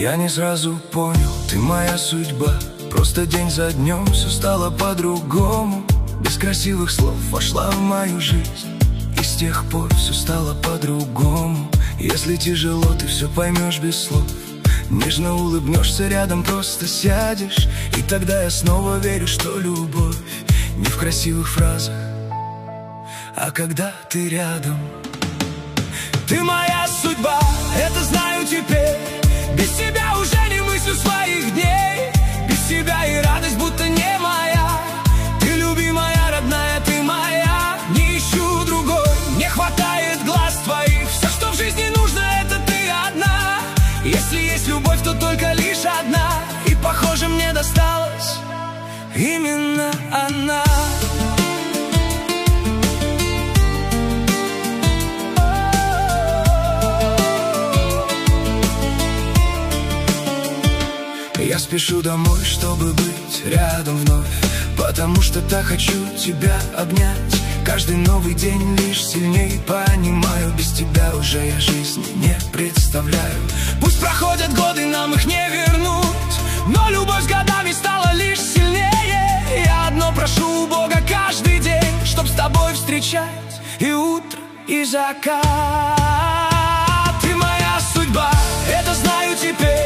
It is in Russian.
Я не сразу понял, ты моя судьба. Просто день за днем все стало по-другому. Без красивых слов вошла в мою жизнь, и с тех пор все стало по-другому. Если тяжело, ты все поймешь без слов. Нежно улыбнешься рядом, просто сядешь, и тогда я снова верю, что любовь не в красивых фразах, а когда ты рядом. Ты моя судьба, это знаю теперь. Без тебя уже не мыслю своих дней. Без тебя и радость будто не моя. Ты любимая, родная, ты моя. Не ищу другой, не хватает глаз твоих. Все, что в жизни нужно, это ты одна. Если есть любовь, то только лишь одна. И похоже, мне досталась именно она. Я спешу домой, чтобы быть рядом вновь, потому что так хочу тебя обнять. Каждый новый день лишь сильнее понимаю, без тебя уже я жизни не представляю. Пусть проходят годы, нам их не вернуть, но любовь с годами стала лишь сильнее. Я одно прошу у Бога каждый день, чтоб с тобой встречать и утро, и закат. Ты моя судьба, это знаю теперь.